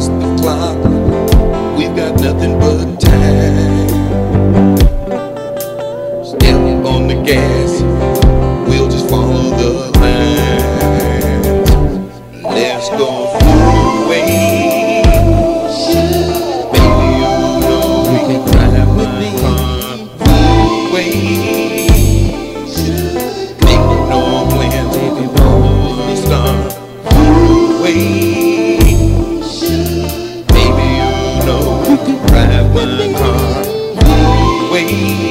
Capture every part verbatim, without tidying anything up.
past the clock. We've got nothing but time. Step on the gas, we'll just follow the lines. Let's go far away. Baby, you know we can drive my car far away. Make no plans, baby, we'll start far away. Baby, you know we can drive my car far away.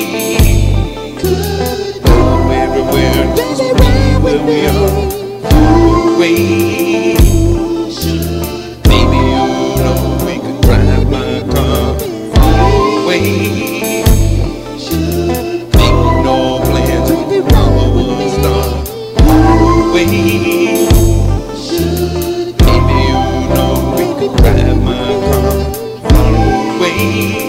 Go everywhere, just be where we are, far away. Baby, you know we can drive my car far away. Make no plans, we'll start far away. Baby, you know we can drive my car far away.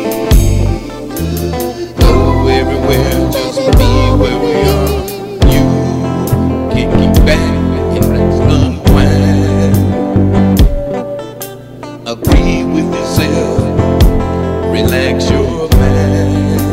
Go everywhere, just be where we are. You can kick back and let's unwind. Agree with yourself, relax your mind.